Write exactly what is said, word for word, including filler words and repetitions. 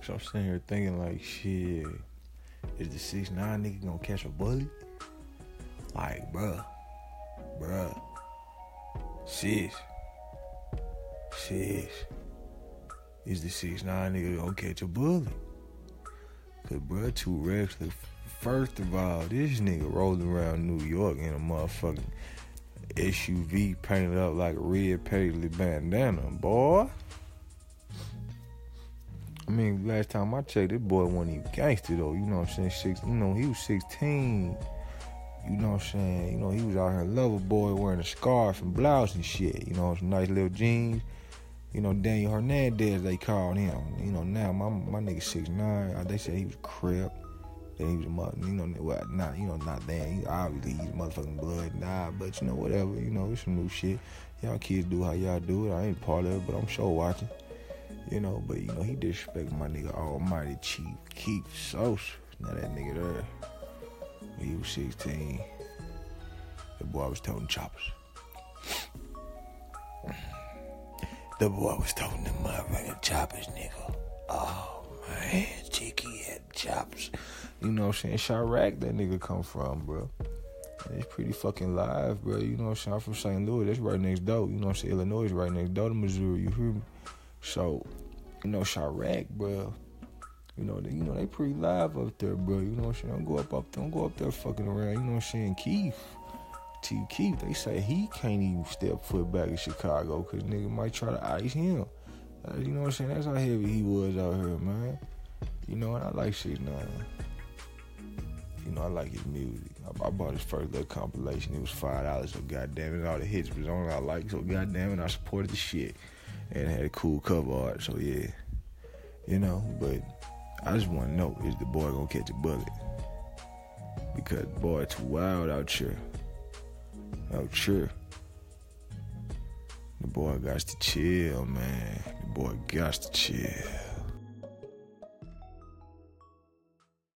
So I'm sitting here thinking like, shit, is the six nine nigga gonna catch a bullet? Like, bruh, bruh, sis, sis, is the six nine nigga gonna catch a bullet? Cause bruh, too reckless. First of all, this nigga rolling around New York in a motherfucking S U V painted up like a red paisley bandana, boy. I mean, last time I checked, this boy wasn't even gangster though. You know what I'm saying? Six, you know, he was sixteen. You know what I'm saying? You know, he was out here lover boy wearing a scarf and blouse and shit. You know, some nice little jeans. You know, Daniel Hernandez, they called him. You know, now my my nigga six nine. They said he was a crip. Then he was a mother. You know, well, not you know, not that. He obviously he's motherfucking blood, nah. But you know, whatever. You know, it's some new shit. Y'all kids do how y'all do it. I ain't part of it, but I'm sure watching. You know, but you know, he disrespected my nigga Almighty Chief Keith Sauce. Now that nigga there, when he was sixteen, the boy was toting choppers. The boy was toting them motherfucking choppers, nigga. Oh man, Chicky had choppers. You know what I'm saying? Chirac, that nigga come from, bro. And it's pretty fucking live, bro. You know what I'm saying? I'm from Saint Louis. That's right next door. You know what I'm saying? Illinois is right next door to Missouri. You hear me? So, you know, Chirac, bro, you know, they, you know, they pretty live up there, bro. You know what I'm saying? Don't go up, up, don't go up there fucking around. You know what I'm saying? Keith, T. Keith, they say he can't even step foot back in Chicago because nigga might try to ice him. Uh, you know what I'm saying? That's how heavy he was out here, man. You know, and I like six nine. You know, I like his music. I, I bought his first little compilation. It was five dollars, so goddamn it, all the hits was on. I like, so goddamn it, I supported the shit. And had a cool cover art, so yeah. You know, but I just want to know, is the boy gonna catch a bullet? Because boy, too wild out here. Out here. The boy got to chill, man. The boy got to chill.